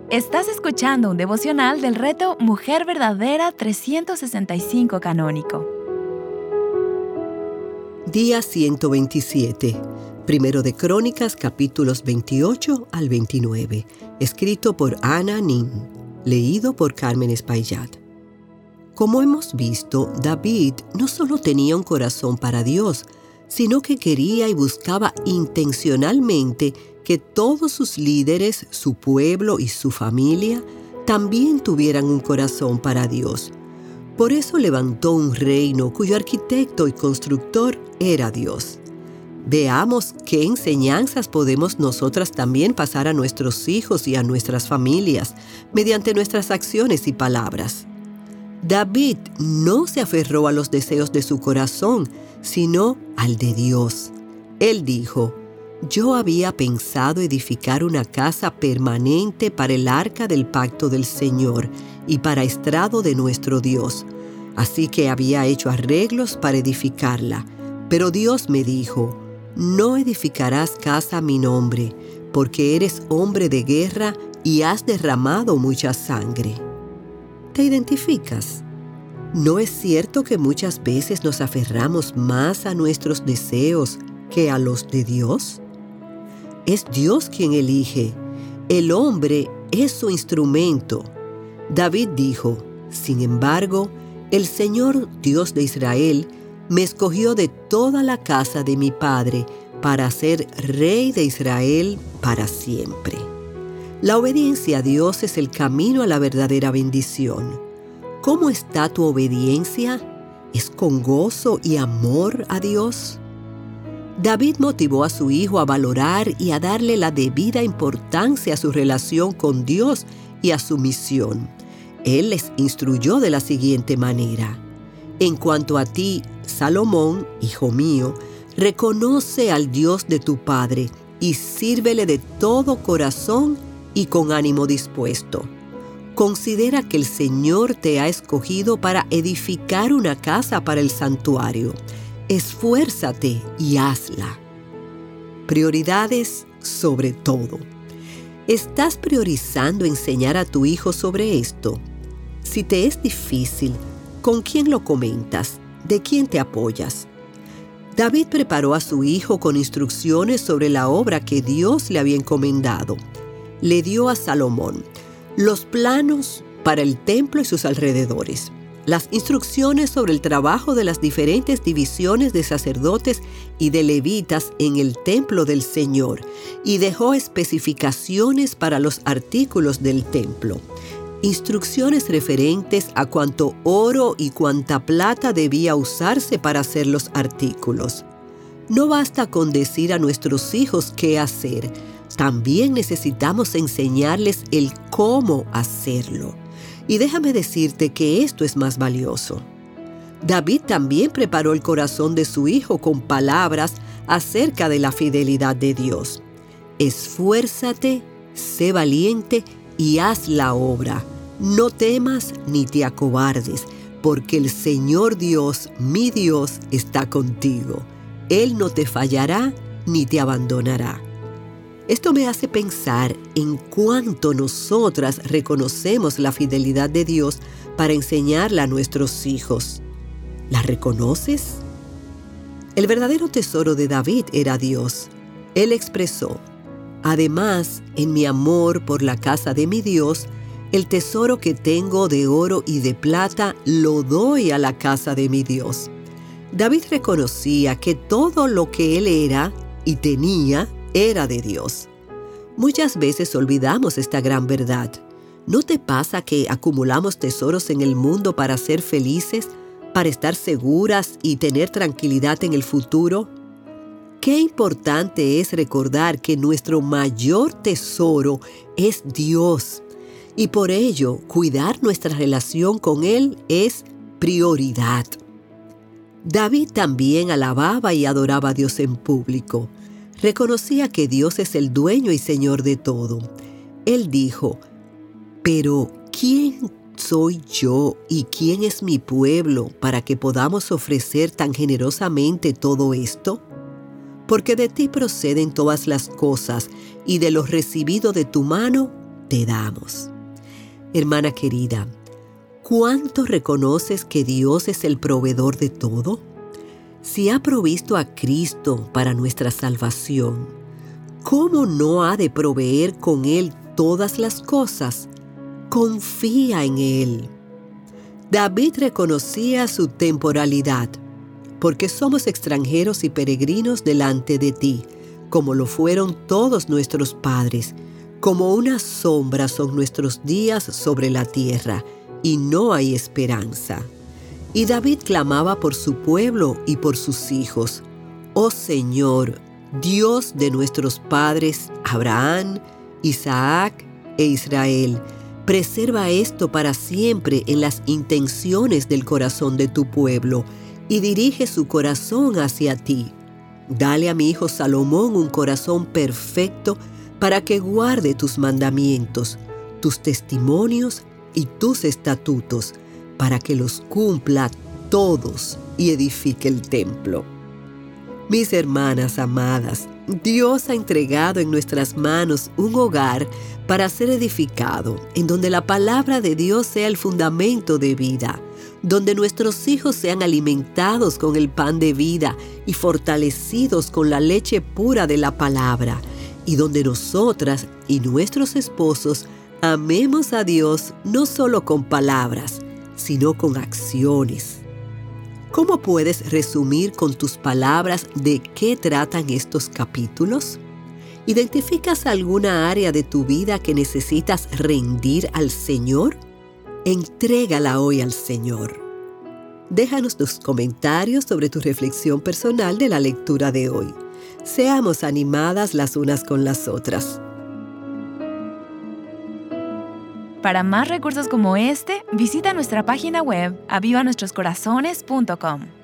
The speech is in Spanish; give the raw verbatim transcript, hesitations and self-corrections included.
Estás escuchando un devocional del reto Mujer Verdadera trescientos sesenta y cinco Canónico. Día ciento veintisiete. Primero de Crónicas, capítulos veintiocho al veintinueve. Escrito por Ana Nin. Leído por Carmen Espaillat. Como hemos visto, David no solo tenía un corazón para Dios, sino que quería y buscaba intencionalmente que todos sus líderes, su pueblo y su familia también tuvieran un corazón para Dios. Por eso levantó un reino cuyo arquitecto y constructor era Dios. Veamos qué enseñanzas podemos nosotras también pasar a nuestros hijos y a nuestras familias mediante nuestras acciones y palabras. David no se aferró a los deseos de su corazón, sino al de Dios. Él dijo: Yo había pensado edificar una casa permanente para el arca del pacto del Señor y para estrado de nuestro Dios. Así que había hecho arreglos para edificarla. Pero Dios me dijo: No edificarás casa a mi nombre, porque eres hombre de guerra y has derramado mucha sangre. ¿Te identificas? ¿No es cierto que muchas veces nos aferramos más a nuestros deseos que a los de Dios? Es Dios quien elige. El hombre es su instrumento. David dijo: Sin embargo, el Señor Dios de Israel me escogió de toda la casa de mi padre para ser rey de Israel para siempre. La obediencia a Dios es el camino a la verdadera bendición. ¿Cómo está tu obediencia? ¿Es con gozo y amor a Dios? David motivó a su hijo a valorar y a darle la debida importancia a su relación con Dios y a su misión. Él les instruyó de la siguiente manera: En cuanto a ti, Salomón, hijo mío, reconoce al Dios de tu padre y sírvele de todo corazón y con ánimo dispuesto. Considera que el Señor te ha escogido para edificar una casa para el santuario. Esfuérzate y hazla. Prioridades sobre todo. ¿Estás priorizando enseñar a tu hijo sobre esto? Si te es difícil, ¿con quién lo comentas? ¿De quién te apoyas? David preparó a su hijo con instrucciones sobre la obra que Dios le había encomendado. Le dio a Salomón los planos para el templo y sus alrededores, las instrucciones sobre el trabajo de las diferentes divisiones de sacerdotes y de levitas en el templo del Señor, y dejó especificaciones para los artículos del templo, instrucciones referentes a cuánto oro y cuánta plata debía usarse para hacer los artículos. No basta con decir a nuestros hijos qué hacer, también necesitamos enseñarles el cómo hacerlo. Y déjame decirte que esto es más valioso. David también preparó el corazón de su hijo con palabras acerca de la fidelidad de Dios. Esfuérzate, sé valiente y haz la obra. No temas ni te acobardes, porque el Señor Dios, mi Dios, está contigo. Él no te fallará ni te abandonará. Esto me hace pensar en cuánto nosotras reconocemos la fidelidad de Dios para enseñarla a nuestros hijos. ¿La reconoces? El verdadero tesoro de David era Dios. Él expresó: Además, en mi amor por la casa de mi Dios, el tesoro que tengo de oro y de plata lo doy a la casa de mi Dios. David reconocía que todo lo que él era y tenía era de Dios. Muchas veces olvidamos esta gran verdad. ¿No te pasa que acumulamos tesoros en el mundo para ser felices, para estar seguras y tener tranquilidad en el futuro? Qué importante es recordar que nuestro mayor tesoro es Dios, y por ello cuidar nuestra relación con Él es prioridad. David también alababa y adoraba a Dios en público. Reconocía que Dios es el dueño y Señor de todo. Él dijo: Pero ¿quién soy yo y quién es mi pueblo para que podamos ofrecer tan generosamente todo esto? Porque de ti proceden todas las cosas, y de lo recibido de tu mano te damos. Hermana querida, ¿cuánto reconoces que Dios es el proveedor de todo? Si ha provisto a Cristo para nuestra salvación, ¿cómo no ha de proveer con Él todas las cosas? Confía en Él. David reconocía su temporalidad, porque somos extranjeros y peregrinos delante de ti, como lo fueron todos nuestros padres. Como una sombra son nuestros días sobre la tierra, y no hay esperanza. Y David clamaba por su pueblo y por sus hijos. Oh Señor, Dios de nuestros padres, Abraham, Isaac e Israel, preserva esto para siempre en las intenciones del corazón de tu pueblo, y dirige su corazón hacia ti. Dale a mi hijo Salomón un corazón perfecto para que guarde tus mandamientos, tus testimonios y tus estatutos, para que los cumpla todos y edifique el templo. Mis hermanas amadas, Dios ha entregado en nuestras manos un hogar para ser edificado, en donde la palabra de Dios sea el fundamento de vida, donde nuestros hijos sean alimentados con el pan de vida y fortalecidos con la leche pura de la palabra, y donde nosotras y nuestros esposos amemos a Dios no solo con palabras, sino con acciones. ¿Cómo puedes resumir con tus palabras de qué tratan estos capítulos? ¿Identificas alguna área de tu vida que necesitas rendir al Señor? Entrégala hoy al Señor. Déjanos tus comentarios sobre tu reflexión personal de la lectura de hoy. Seamos animadas las unas con las otras. Para más recursos como este, visita nuestra página web aviva nuestros corazones punto com.